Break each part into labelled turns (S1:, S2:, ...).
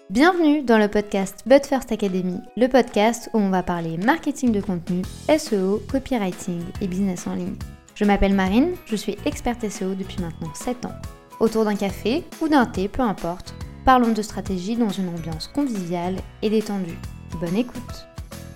S1: Bienvenue dans le podcast But First Academy, le podcast où on va parler marketing de contenu, SEO, copywriting et business en ligne. Je m'appelle Marine, je suis experte SEO depuis maintenant 7 ans. Autour d'un café ou d'un thé, peu importe, parlons de stratégie dans une ambiance conviviale et détendue. Bonne écoute!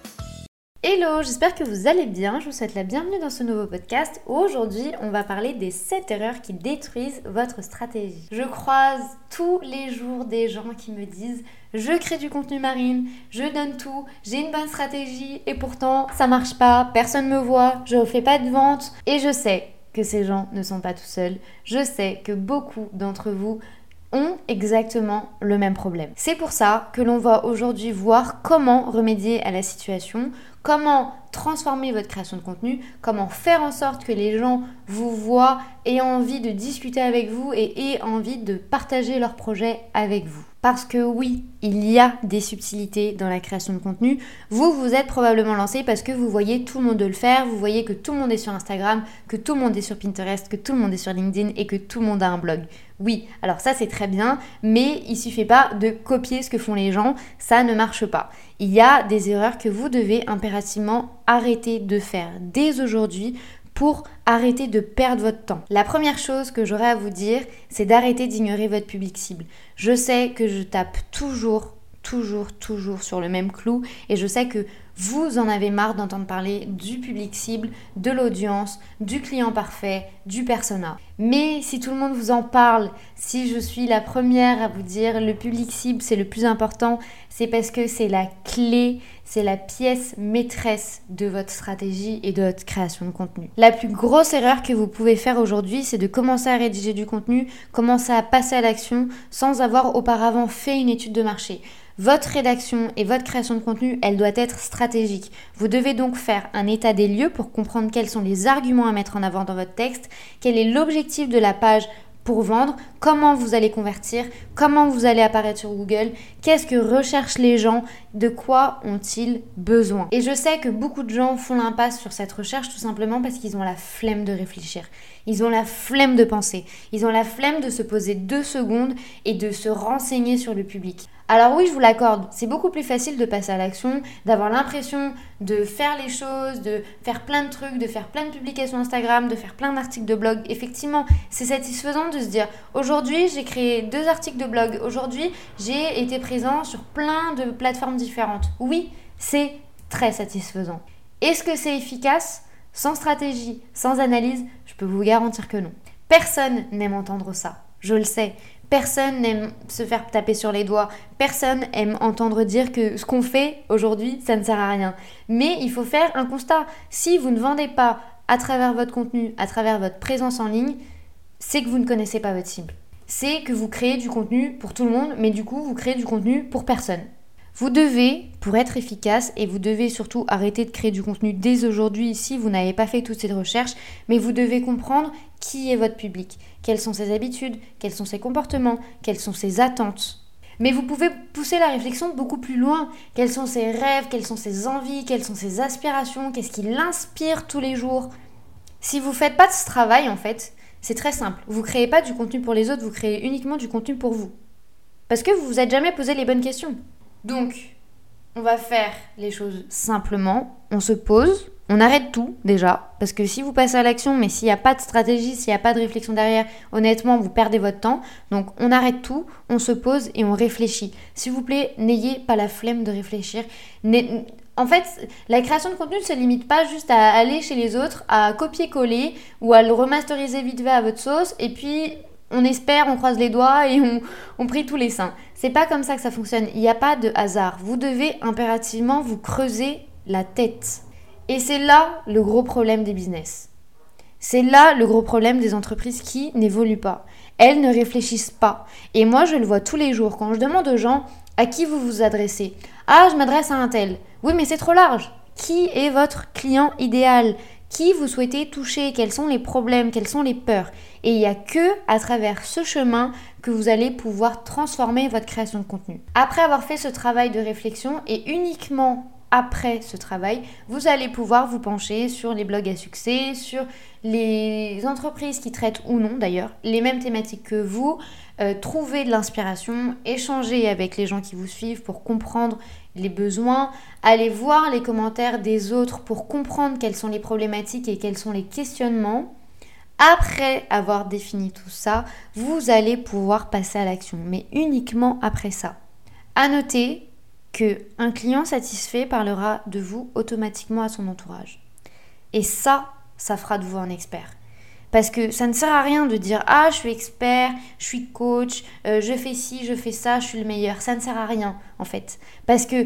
S1: Hello, j'espère que vous allez bien, je vous souhaite la bienvenue dans ce nouveau podcast où aujourd'hui on va parler des 7 erreurs qui détruisent votre stratégie. Je croise tous les jours des gens qui me disent « Je crée du contenu Marine, je donne tout, j'ai une bonne stratégie et pourtant ça marche pas, personne me voit, je ne fais pas de vente » et je sais que ces gens ne sont pas tout seuls, je sais que beaucoup d'entre vous ont exactement le même problème. C'est pour ça que l'on va aujourd'hui voir comment remédier à la situation, comment transformer votre création de contenu, comment faire en sorte que les gens vous voient, aient envie de discuter avec vous et aient envie de partager leur projet avec vous. Parce que oui, il y a des subtilités dans la création de contenu. Vous vous êtes probablement lancé parce que vous voyez tout le monde le faire, vous voyez que tout le monde est sur Instagram, que tout le monde est sur Pinterest, que tout le monde est sur LinkedIn et que tout le monde a un blog. Oui, alors ça c'est très bien, mais il suffit pas de copier ce que font les gens, ça ne marche pas. Il y a des erreurs que vous devez impérativement arrêter de faire dès aujourd'hui pour arrêter de perdre votre temps. La première chose que j'aurais à vous dire, c'est d'arrêter d'ignorer votre public cible. Je sais que je tape toujours sur le même clou et je sais que vous en avez marre d'entendre parler du public cible, de l'audience, du client parfait, du persona. Mais si tout le monde vous en parle, si je suis la première à vous dire le public cible c'est le plus important, c'est parce que c'est la clé, c'est la pièce maîtresse de votre stratégie et de votre création de contenu. La plus grosse erreur que vous pouvez faire aujourd'hui, c'est de commencer à rédiger du contenu, commencer à passer à l'action sans avoir auparavant fait une étude de marché. Votre rédaction et votre création de contenu, elle doit être stratégique. Vous devez donc faire un état des lieux pour comprendre quels sont les arguments à mettre en avant dans votre texte, quel est l'objectif de la page pour vendre, comment vous allez convertir, comment vous allez apparaître sur Google, qu'est-ce que recherchent les gens, de quoi ont-ils besoin. Et je sais que beaucoup de gens font l'impasse sur cette recherche tout simplement parce qu'ils ont la flemme de réfléchir. Ils ont la flemme de penser. Ils ont la flemme de se poser 2 secondes et de se renseigner sur le public. Alors oui, je vous l'accorde, c'est beaucoup plus facile de passer à l'action, d'avoir l'impression de faire les choses, de faire plein de trucs, de faire plein de publications Instagram, de faire plein d'articles de blog. Effectivement, c'est satisfaisant de se dire « Aujourd'hui, j'ai créé 2 articles de blog. Aujourd'hui, j'ai été présent sur plein de plateformes différentes. » Oui, c'est très satisfaisant. Est-ce que c'est efficace ? Sans stratégie, sans analyse, je peux vous garantir que non. Personne n'aime entendre ça, je le sais. Personne n'aime se faire taper sur les doigts. Personne aime entendre dire que ce qu'on fait aujourd'hui, ça ne sert à rien. Mais il faut faire un constat. Si vous ne vendez pas à travers votre contenu, à travers votre présence en ligne, c'est que vous ne connaissez pas votre cible. C'est que vous créez du contenu pour tout le monde, mais du coup, vous créez du contenu pour personne. Vous devez, pour être efficace, et vous devez surtout arrêter de créer du contenu dès aujourd'hui si vous n'avez pas fait toutes ces recherches, mais vous devez comprendre qui est votre public, quelles sont ses habitudes, quels sont ses comportements, quelles sont ses attentes. Mais vous pouvez pousser la réflexion beaucoup plus loin. Quels sont ses rêves, quelles sont ses envies, quelles sont ses aspirations, qu'est-ce qui l'inspire tous les jours. Si vous ne faites pas de ce travail, en fait, c'est très simple. Vous ne créez pas du contenu pour les autres, vous créez uniquement du contenu pour vous. Parce que vous ne vous êtes jamais posé les bonnes questions. Donc, on va faire les choses simplement, on se pose, on arrête tout déjà, parce que si vous passez à l'action, mais s'il n'y a pas de stratégie, s'il n'y a pas de réflexion derrière, honnêtement, vous perdez votre temps. Donc, on arrête tout, on se pose et on réfléchit. S'il vous plaît, n'ayez pas la flemme de réfléchir. En fait, la création de contenu ne se limite pas juste à aller chez les autres, à copier-coller ou à le remasteriser vite fait à votre sauce, et puis on espère, on croise les doigts et on prie tous les saints. C'est pas comme ça que ça fonctionne. Il n'y a pas de hasard. Vous devez impérativement vous creuser la tête. Et c'est là le gros problème des business. C'est là le gros problème des entreprises qui n'évoluent pas. Elles ne réfléchissent pas. Et moi, je le vois tous les jours. Quand je demande aux gens à qui vous vous adressez. Ah, je m'adresse à un tel. Oui, mais c'est trop large. Qui est votre client idéal ? Qui vous souhaitez toucher? Quels sont les problèmes? Quelles sont les peurs? Et il n'y a que à travers ce chemin que vous allez pouvoir transformer votre création de contenu. Après avoir fait ce travail de réflexion et uniquement après ce travail, vous allez pouvoir vous pencher sur les blogs à succès, sur les entreprises qui traitent ou non d'ailleurs les mêmes thématiques que vous, trouver de l'inspiration, échanger avec les gens qui vous suivent pour comprendre les besoins, aller voir les commentaires des autres pour comprendre quelles sont les problématiques et quels sont les questionnements. Après avoir défini tout ça, vous allez pouvoir passer à l'action, mais uniquement après ça. À noter qu'un client satisfait parlera de vous automatiquement à son entourage. Et ça fera de vous un expert. Parce que ça ne sert à rien de dire « Ah, je suis expert, je suis coach, je fais ci, je fais ça, je suis le meilleur ». Ça ne sert à rien en fait. Parce que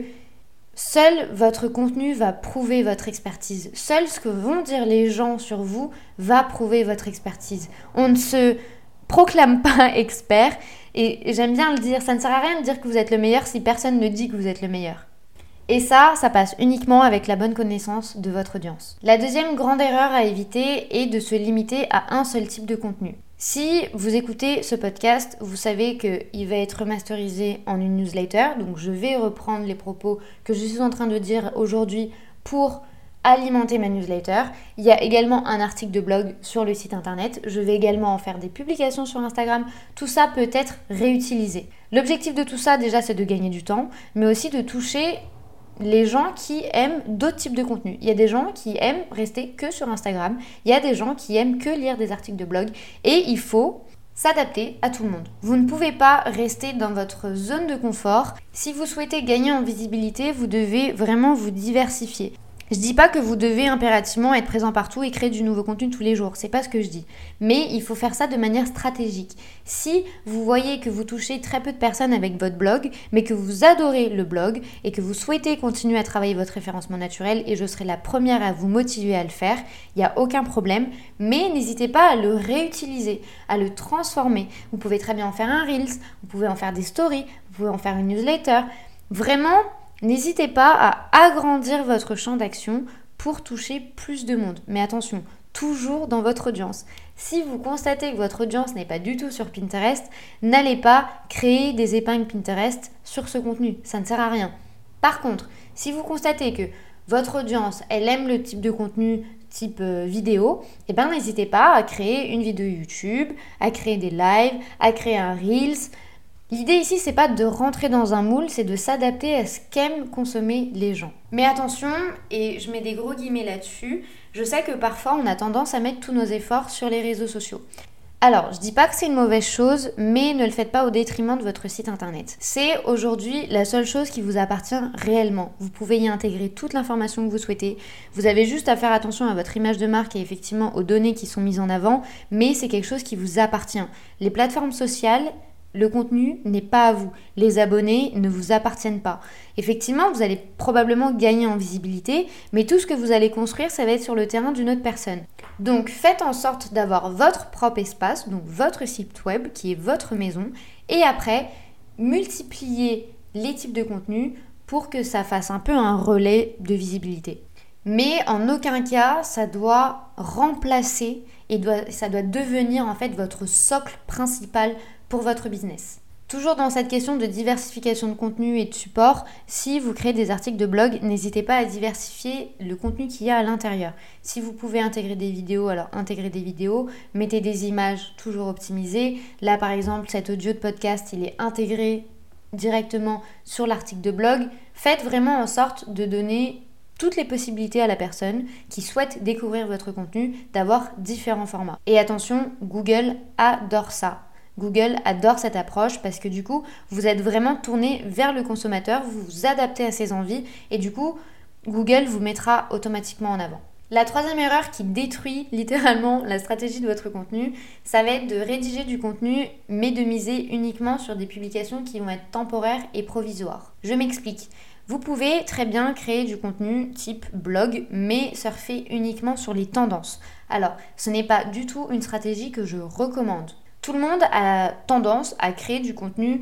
S1: seul votre contenu va prouver votre expertise. Seul ce que vont dire les gens sur vous va prouver votre expertise. On ne se proclame pas expert. Et j'aime bien le dire, ça ne sert à rien de dire que vous êtes le meilleur si personne ne dit que vous êtes le meilleur. Et ça passe uniquement avec la bonne connaissance de votre audience. La deuxième grande erreur à éviter est de se limiter à un seul type de contenu. Si vous écoutez ce podcast, vous savez qu'il va être remasterisé en une newsletter, donc je vais reprendre les propos que je suis en train de dire aujourd'hui pour alimenter ma newsletter. Il y a également un article de blog sur le site internet. Je vais également en faire des publications sur Instagram. Tout ça peut être réutilisé. L'objectif de tout ça, déjà, c'est de gagner du temps, mais aussi de toucher les gens qui aiment d'autres types de contenus. Il y a des gens qui aiment rester que sur Instagram. Il y a des gens qui aiment que lire des articles de blog. Et il faut s'adapter à tout le monde. Vous ne pouvez pas rester dans votre zone de confort. Si vous souhaitez gagner en visibilité, vous devez vraiment vous diversifier. Je dis pas que vous devez impérativement être présent partout et créer du nouveau contenu tous les jours, c'est pas ce que je dis. Mais il faut faire ça de manière stratégique. Si vous voyez que vous touchez très peu de personnes avec votre blog, mais que vous adorez le blog et que vous souhaitez continuer à travailler votre référencement naturel, et je serai la première à vous motiver à le faire, il n'y a aucun problème, mais n'hésitez pas à le réutiliser, à le transformer. Vous pouvez très bien en faire un Reels, vous pouvez en faire des stories, vous pouvez en faire une newsletter. Vraiment, n'hésitez pas à agrandir votre champ d'action pour toucher plus de monde. Mais attention, toujours dans votre audience. Si vous constatez que votre audience n'est pas du tout sur Pinterest, n'allez pas créer des épingles Pinterest sur ce contenu. Ça ne sert à rien. Par contre, si vous constatez que votre audience, elle aime le type de contenu type vidéo, eh ben, n'hésitez pas à créer une vidéo YouTube, à créer des lives, à créer un Reels. L'idée ici, c'est pas de rentrer dans un moule, c'est de s'adapter à ce qu'aiment consommer les gens. Mais attention, et je mets des gros guillemets là-dessus, je sais que parfois on a tendance à mettre tous nos efforts sur les réseaux sociaux. Alors, je dis pas que c'est une mauvaise chose, mais ne le faites pas au détriment de votre site internet. C'est aujourd'hui la seule chose qui vous appartient réellement. Vous pouvez y intégrer toute l'information que vous souhaitez. Vous avez juste à faire attention à votre image de marque et effectivement aux données qui sont mises en avant, mais c'est quelque chose qui vous appartient. Les plateformes sociales, le contenu n'est pas à vous. Les abonnés ne vous appartiennent pas. Effectivement, vous allez probablement gagner en visibilité, mais tout ce que vous allez construire, ça va être sur le terrain d'une autre personne. Donc, faites en sorte d'avoir votre propre espace, donc votre site web, qui est votre maison, et après, multipliez les types de contenus pour que ça fasse un peu un relais de visibilité. Mais en aucun cas, ça doit remplacer et ça doit devenir en fait votre socle principal pour votre business. Toujours dans cette question de diversification de contenu et de support, si vous créez des articles de blog, n'hésitez pas à diversifier le contenu qu'il y a à l'intérieur. Si vous pouvez intégrer des vidéos, alors intégrez des vidéos, mettez des images toujours optimisées. Là par exemple, cet audio de podcast, il est intégré directement sur l'article de blog. Faites vraiment en sorte de donner toutes les possibilités à la personne qui souhaite découvrir votre contenu d'avoir différents formats. Et attention, Google adore ça. Google adore cette approche parce que du coup, vous êtes vraiment tourné vers le consommateur, vous vous adaptez à ses envies et du coup, Google vous mettra automatiquement en avant. La troisième erreur qui détruit littéralement la stratégie de votre contenu, ça va être de rédiger du contenu mais de miser uniquement sur des publications qui vont être temporaires et provisoires. Je m'explique. Vous pouvez très bien créer du contenu type blog, mais surfer uniquement sur les tendances. Alors, ce n'est pas du tout une stratégie que je recommande. Tout le monde a tendance à créer du contenu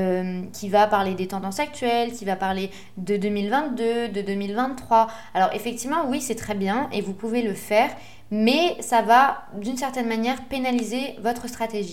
S1: qui va parler des tendances actuelles, qui va parler de 2022, de 2023. Alors effectivement, oui, c'est très bien et vous pouvez le faire, mais ça va d'une certaine manière pénaliser votre stratégie.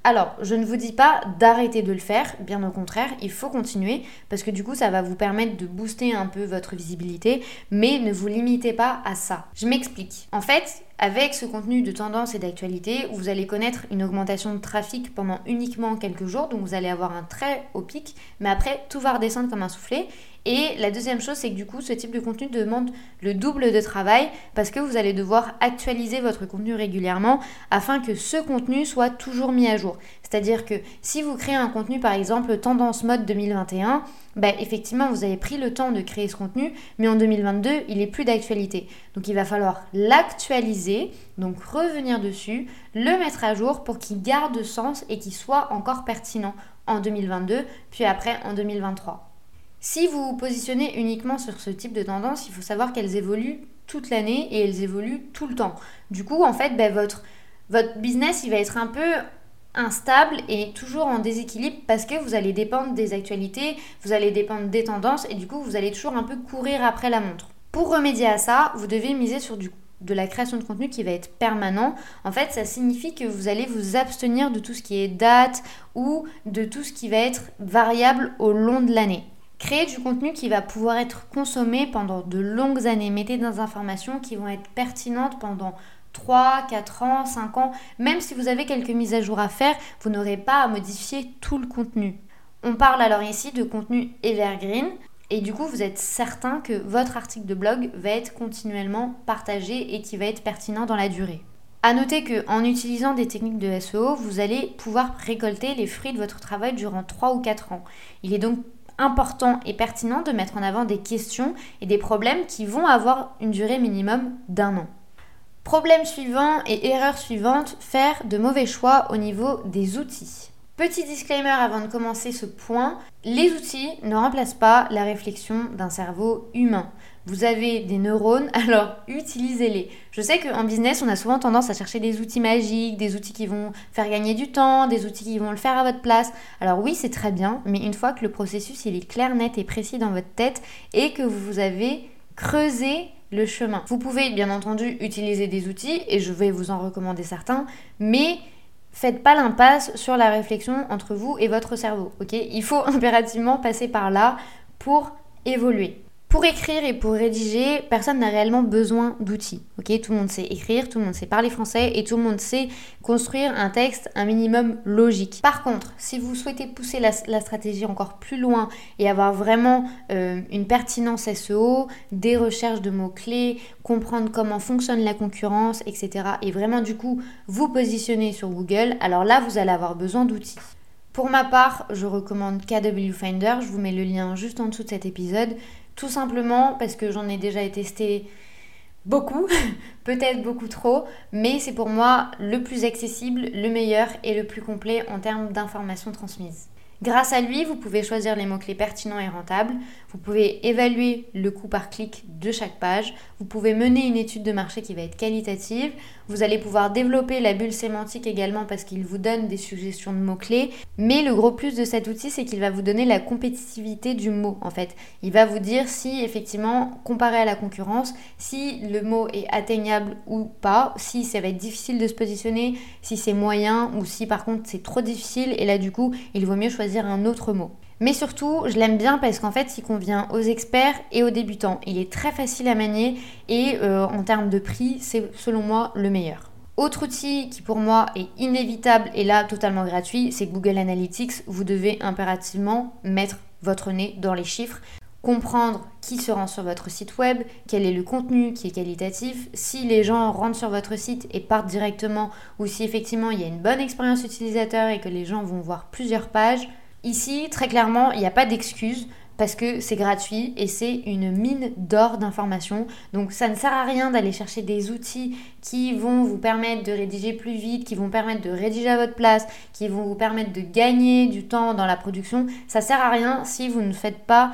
S1: Alors, je ne vous dis pas d'arrêter de le faire, bien au contraire, il faut continuer parce que du coup, ça va vous permettre de booster un peu votre visibilité, mais ne vous limitez pas à ça. Je m'explique. En fait, avec ce contenu de tendance et d'actualité, vous allez connaître une augmentation de trafic pendant uniquement quelques jours, donc vous allez avoir un très haut pic, mais après, tout va redescendre comme un soufflet. Et la deuxième chose, c'est que du coup, ce type de contenu demande le double de travail parce que vous allez devoir actualiser votre contenu régulièrement afin que ce contenu soit toujours mis à jour. C'est-à-dire que si vous créez un contenu, par exemple, tendance mode 2021, effectivement, vous avez pris le temps de créer ce contenu, mais en 2022, il n'est plus d'actualité. Donc, il va falloir l'actualiser, donc revenir dessus, le mettre à jour pour qu'il garde sens et qu'il soit encore pertinent en 2022, puis après en 2023. Si vous vous positionnez uniquement sur ce type de tendance, il faut savoir qu'elles évoluent toute l'année et elles évoluent tout le temps. Du coup, en fait, votre business, il va être un peu instable et toujours en déséquilibre parce que vous allez dépendre des actualités, vous allez dépendre des tendances et du coup, vous allez toujours un peu courir après la montre. Pour remédier à ça, vous devez miser sur de la création de contenu qui va être permanent. En fait, ça signifie que vous allez vous abstenir de tout ce qui est date ou de tout ce qui va être variable au long de l'année. Créer du contenu qui va pouvoir être consommé pendant de longues années. Mettez des informations qui vont être pertinentes pendant 3, 4 ans, 5 ans. Même si vous avez quelques mises à jour à faire, vous n'aurez pas à modifier tout le contenu. On parle alors ici de contenu evergreen. Et du coup, vous êtes certain que votre article de blog va être continuellement partagé et qui va être pertinent dans la durée. À noter qu'en utilisant des techniques de SEO, vous allez pouvoir récolter les fruits de votre travail durant 3 ou 4 ans. Il est donc important et pertinent de mettre en avant des questions et des problèmes qui vont avoir une durée minimum d'1 an. Problème suivant et erreur suivante, faire de mauvais choix au niveau des outils. Petit disclaimer avant de commencer ce point, les outils ne remplacent pas la réflexion d'un cerveau humain. Vous avez des neurones, alors utilisez-les. Je sais qu'en business, on a souvent tendance à chercher des outils magiques, des outils qui vont faire gagner du temps, des outils qui vont le faire à votre place. Alors oui, c'est très bien, mais une fois que le processus il est clair, net et précis dans votre tête et que vous avez creusé le chemin. Vous pouvez bien entendu utiliser des outils et je vais vous en recommander certains, mais faites pas l'impasse sur la réflexion entre vous et votre cerveau, ok ? Il faut impérativement passer par là pour évoluer. Pour écrire et pour rédiger, personne n'a réellement besoin d'outils. Ok, tout le monde sait écrire, tout le monde sait parler français et tout le monde sait construire un texte un minimum logique. Par contre, si vous souhaitez pousser la stratégie encore plus loin et avoir vraiment une pertinence SEO, des recherches de mots-clés, comprendre comment fonctionne la concurrence, etc. et vraiment du coup vous positionner sur Google, alors là vous allez avoir besoin d'outils. Pour ma part, je recommande KW Finder, je vous mets le lien juste en dessous de cet épisode. Tout simplement parce que j'en ai déjà testé beaucoup, peut-être beaucoup trop, mais c'est pour moi le plus accessible, le meilleur et le plus complet en termes d'informations transmises. Grâce à lui, vous pouvez choisir les mots-clés pertinents et rentables, vous pouvez évaluer le coût par clic de chaque page, vous pouvez mener une étude de marché qui va être qualitative, vous allez pouvoir développer la bulle sémantique également parce qu'il vous donne des suggestions de mots-clés, mais le gros plus de cet outil, c'est qu'il va vous donner la compétitivité du mot en fait. Il va vous dire si effectivement, comparé à la concurrence, si le mot est atteignable ou pas, si ça va être difficile de se positionner, si c'est moyen ou si par contre c'est trop difficile et là du coup, il vaut mieux choisir un autre mot. Mais surtout, je l'aime bien parce qu'en fait, il convient aux experts et aux débutants. Il est très facile à manier et en termes de prix, c'est selon moi le meilleur. Autre outil qui pour moi est inévitable et là totalement gratuit, c'est Google Analytics. Vous devez impérativement mettre votre nez dans les chiffres, comprendre qui se rend sur votre site web, quel est le contenu qui est qualitatif, si les gens rentrent sur votre site et partent directement ou si effectivement il y a une bonne expérience utilisateur et que les gens vont voir plusieurs pages. Ici, très clairement, il n'y a pas d'excuse parce que c'est gratuit et c'est une mine d'or d'informations. Donc ça ne sert à rien d'aller chercher des outils qui vont vous permettre de rédiger plus vite, qui vont permettre de rédiger à votre place, qui vont vous permettre de gagner du temps dans la production. Ça ne sert à rien si vous ne faites pas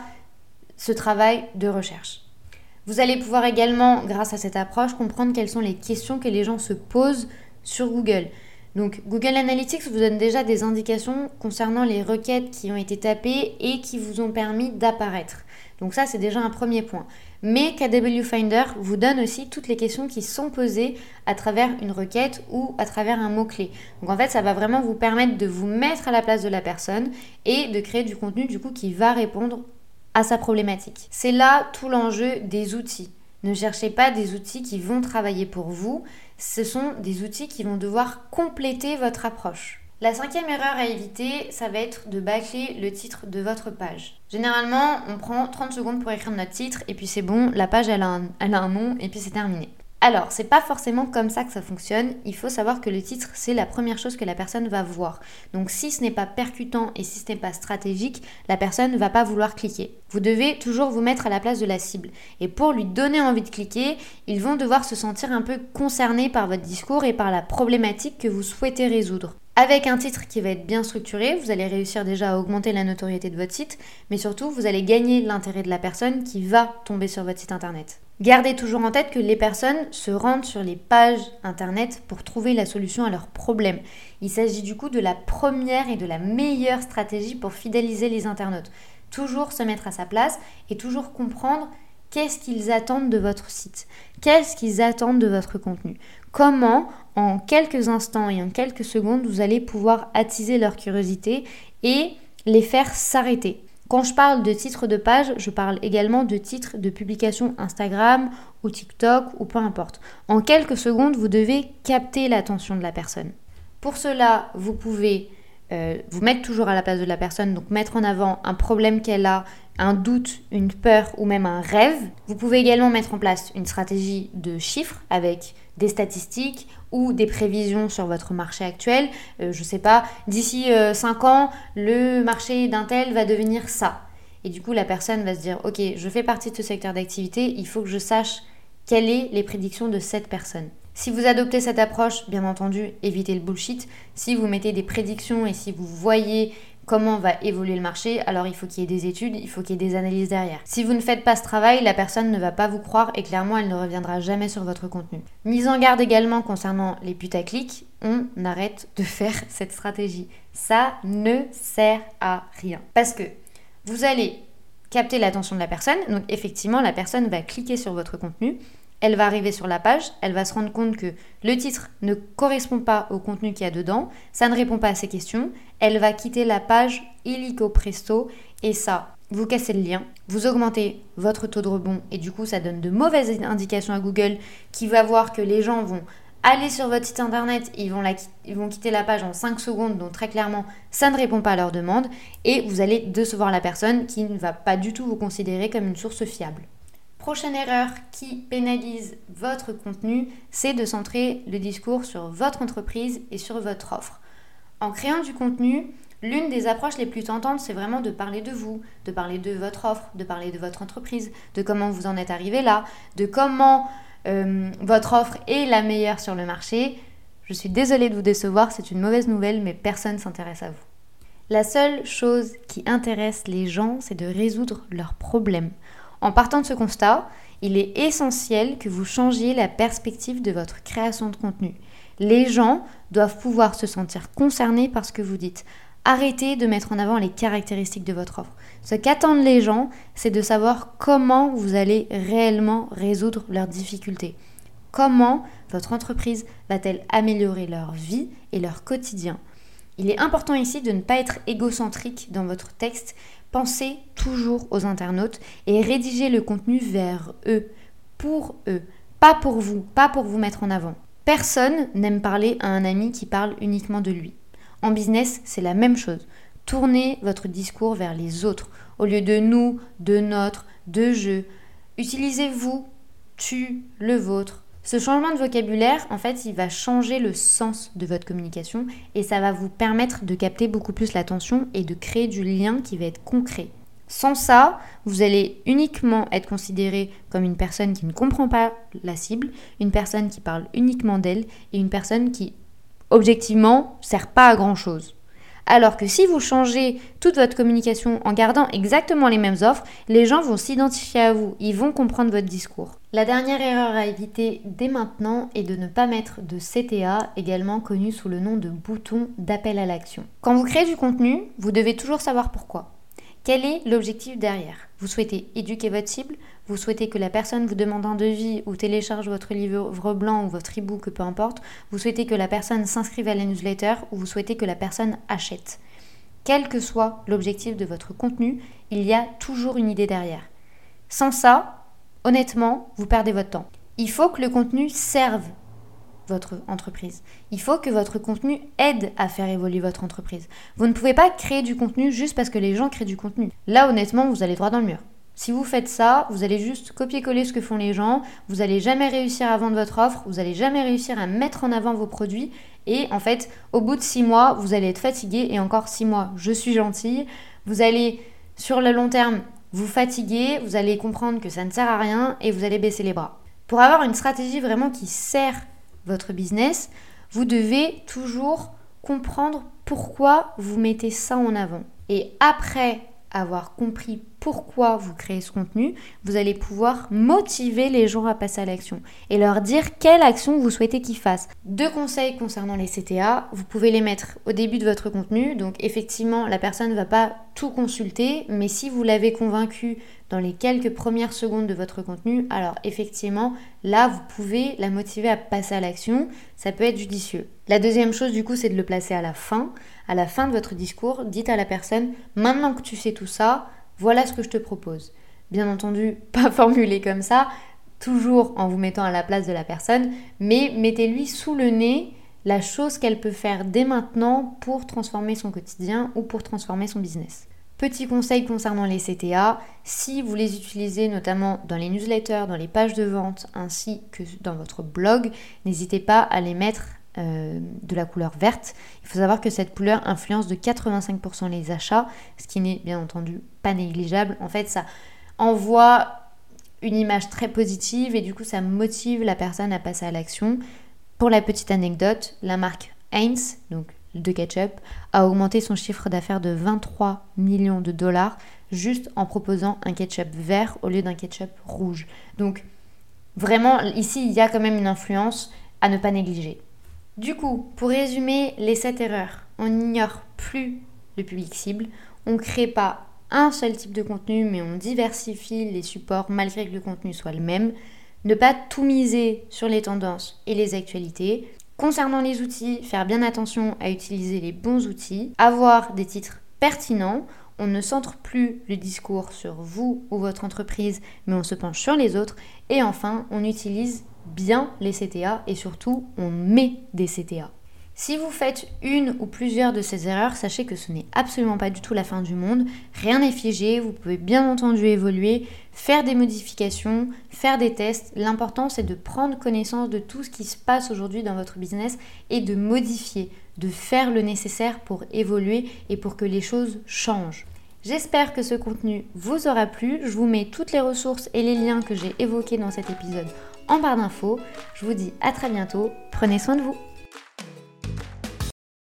S1: ce travail de recherche. Vous allez pouvoir également, grâce à cette approche, comprendre quelles sont les questions que les gens se posent sur Google. Donc Google Analytics vous donne déjà des indications concernant les requêtes qui ont été tapées et qui vous ont permis d'apparaître. Donc ça, c'est déjà un premier point. Mais KW Finder vous donne aussi toutes les questions qui sont posées à travers une requête ou à travers un mot-clé. Donc en fait, ça va vraiment vous permettre de vous mettre à la place de la personne et de créer du contenu du coup qui va répondre à sa problématique. C'est là tout l'enjeu des outils. Ne cherchez pas des outils qui vont travailler pour vous, ce sont des outils qui vont devoir compléter votre approche. La 5e erreur à éviter, ça va être de bâcler le titre de votre page. Généralement, on prend 30 secondes pour écrire notre titre et puis c'est bon, la page elle a un nom et puis c'est terminé. Alors, c'est pas forcément comme ça que ça fonctionne. Il faut savoir que le titre, c'est la première chose que la personne va voir. Donc, si ce n'est pas percutant et si ce n'est pas stratégique, la personne ne va pas vouloir cliquer. Vous devez toujours vous mettre à la place de la cible. Et pour lui donner envie de cliquer, ils vont devoir se sentir un peu concernés par votre discours et par la problématique que vous souhaitez résoudre. Avec un titre qui va être bien structuré, vous allez réussir déjà à augmenter la notoriété de votre site, mais surtout, vous allez gagner l'intérêt de la personne qui va tomber sur votre site internet. Gardez toujours en tête que les personnes se rendent sur les pages internet pour trouver la solution à leurs problèmes. Il s'agit du coup de la première et de la meilleure stratégie pour fidéliser les internautes. Toujours se mettre à sa place et toujours comprendre qu'est-ce qu'ils attendent de votre site, qu'est-ce qu'ils attendent de votre contenu. Comment, en quelques instants et en quelques secondes, vous allez pouvoir attiser leur curiosité et les faire s'arrêter. Quand je parle de titre de page, je parle également de titre de publication Instagram ou TikTok ou peu importe. En quelques secondes, vous devez capter l'attention de la personne. Pour cela, vous pouvez vous mettre toujours à la place de la personne, donc mettre en avant un problème qu'elle a, un doute, une peur ou même un rêve. Vous pouvez également mettre en place une stratégie de chiffres avec des statistiques ou des prévisions sur votre marché actuel. Je sais pas, d'ici 5 ans, le marché d'un tel va devenir ça. Et du coup, la personne va se dire, ok, je fais partie de ce secteur d'activité, il faut que je sache quelles sont les prédictions de cette personne. Si vous adoptez cette approche, bien entendu, évitez le bullshit. Si vous mettez des prédictions et si vous voyez comment va évoluer le marché, alors il faut qu'il y ait des études, il faut qu'il y ait des analyses derrière. Si vous ne faites pas ce travail, la personne ne va pas vous croire et clairement, elle ne reviendra jamais sur votre contenu. Mise en garde également concernant les putaclics, on arrête de faire cette stratégie. Ça ne sert à rien. Parce que vous allez capter l'attention de la personne, donc effectivement, la personne va cliquer sur votre contenu. Elle va arriver sur la page, elle va se rendre compte que le titre ne correspond pas au contenu qu'il y a dedans, ça ne répond pas à ses questions, elle va quitter la page illico presto et ça, vous cassez le lien, vous augmentez votre taux de rebond et du coup ça donne de mauvaises indications à Google qui va voir que les gens vont aller sur votre site internet, ils vont quitter la page en 5 secondes, donc très clairement ça ne répond pas à leur demande et vous allez décevoir la personne qui ne va pas du tout vous considérer comme une source fiable. Prochaine erreur qui pénalise votre contenu, c'est de centrer le discours sur votre entreprise et sur votre offre. En créant du contenu, l'une des approches les plus tentantes, c'est vraiment de parler de vous, de parler de votre offre, de parler de votre entreprise, de comment vous en êtes arrivé là, de comment votre offre est la meilleure sur le marché. Je suis désolée de vous décevoir, c'est une mauvaise nouvelle, mais personne ne s'intéresse à vous. La seule chose qui intéresse les gens, c'est de résoudre leurs problèmes. En partant de ce constat, il est essentiel que vous changiez la perspective de votre création de contenu. Les gens doivent pouvoir se sentir concernés par ce que vous dites. Arrêtez de mettre en avant les caractéristiques de votre offre. Ce qu'attendent les gens, c'est de savoir comment vous allez réellement résoudre leurs difficultés. Comment votre entreprise va-t-elle améliorer leur vie et leur quotidien ? Il est important ici de ne pas être égocentrique dans votre texte. Pensez toujours aux internautes et rédigez le contenu vers eux, pour eux, pas pour vous mettre en avant. Personne n'aime parler à un ami qui parle uniquement de lui. En business, c'est la même chose. Tournez votre discours vers les autres, au lieu de nous, de notre, de je. Utilisez vous, tu, le vôtre. Ce changement de vocabulaire, en fait, il va changer le sens de votre communication et ça va vous permettre de capter beaucoup plus l'attention et de créer du lien qui va être concret. Sans ça, vous allez uniquement être considéré comme une personne qui ne comprend pas la cible, une personne qui parle uniquement d'elle et une personne qui, objectivement, ne sert pas à grand-chose. Alors que si vous changez toute votre communication en gardant exactement les mêmes offres, les gens vont s'identifier à vous, ils vont comprendre votre discours. La dernière erreur à éviter dès maintenant est de ne pas mettre de CTA, également connu sous le nom de bouton d'appel à l'action. Quand vous créez du contenu, vous devez toujours savoir pourquoi. Quel est l'objectif derrière ? Vous souhaitez éduquer votre cible ? Vous souhaitez que la personne vous demande un devis ou télécharge votre livre blanc ou votre e-book, peu importe. Vous souhaitez que la personne s'inscrive à la newsletter ou vous souhaitez que la personne achète. Quel que soit l'objectif de votre contenu, il y a toujours une idée derrière. Sans ça, honnêtement, vous perdez votre temps. Il faut que le contenu serve votre entreprise. Il faut que votre contenu aide à faire évoluer votre entreprise. Vous ne pouvez pas créer du contenu juste parce que les gens créent du contenu. Là, honnêtement, vous allez droit dans le mur. Si vous faites ça, vous allez juste copier-coller ce que font les gens, vous n'allez jamais réussir à vendre votre offre, vous n'allez jamais réussir à mettre en avant vos produits et en fait, au bout de 6 mois, vous allez être fatigué et encore 6 mois, je suis gentille. Vous allez, sur le long terme, vous fatiguer, vous allez comprendre que ça ne sert à rien et vous allez baisser les bras. Pour avoir une stratégie vraiment qui sert votre business, vous devez toujours comprendre pourquoi vous mettez ça en avant. Et après avoir compris pourquoi vous créez ce contenu, vous allez pouvoir motiver les gens à passer à l'action et leur dire quelle action vous souhaitez qu'ils fassent. 2 conseils concernant les CTA, vous pouvez les mettre au début de votre contenu, donc effectivement la personne ne va pas tout consulter, mais si vous l'avez convaincu dans les quelques premières secondes de votre contenu, alors effectivement là vous pouvez la motiver à passer à l'action, ça peut être judicieux. La deuxième chose du coup c'est de le placer à la fin de votre discours, dites à la personne maintenant que tu sais tout ça, voilà ce que je te propose. Bien entendu, pas formulé comme ça, toujours en vous mettant à la place de la personne, mais mettez-lui sous le nez la chose qu'elle peut faire dès maintenant pour transformer son quotidien ou pour transformer son business. Petit conseil concernant les CTA, si vous les utilisez notamment dans les newsletters, dans les pages de vente ainsi que dans votre blog, n'hésitez pas à les mettre de la couleur verte. Il faut savoir que cette couleur influence de 85% les achats, ce qui n'est bien entendu pas négligeable. En fait, ça envoie une image très positive et du coup, ça motive la personne à passer à l'action. Pour la petite anecdote, la marque Heinz, donc de ketchup, a augmenté son chiffre d'affaires de 23 millions de dollars juste en proposant un ketchup vert au lieu d'un ketchup rouge. Donc, vraiment, ici, il y a quand même une influence à ne pas négliger. Du coup, pour résumer les 7 erreurs, on n'ignore plus le public cible, on ne crée pas un seul type de contenu, mais on diversifie les supports malgré que le contenu soit le même, ne pas tout miser sur les tendances et les actualités. Concernant les outils, faire bien attention à utiliser les bons outils, avoir des titres pertinents, on ne centre plus le discours sur vous ou votre entreprise, mais on se penche sur les autres, et enfin, on utilise bien les CTA et surtout on met des CTA. Si vous faites une ou plusieurs de ces erreurs, sachez que ce n'est absolument pas du tout la fin du monde, rien n'est figé, vous pouvez bien entendu évoluer, faire des modifications, faire des tests. L'important c'est de prendre connaissance de tout ce qui se passe aujourd'hui dans votre business et de modifier, de faire le nécessaire pour évoluer et pour que les choses changent. J'espère que ce contenu vous aura plu, je vous mets toutes les ressources et les liens que j'ai évoqués dans cet épisode en barre d'infos. Je vous dis à très bientôt, prenez soin de vous.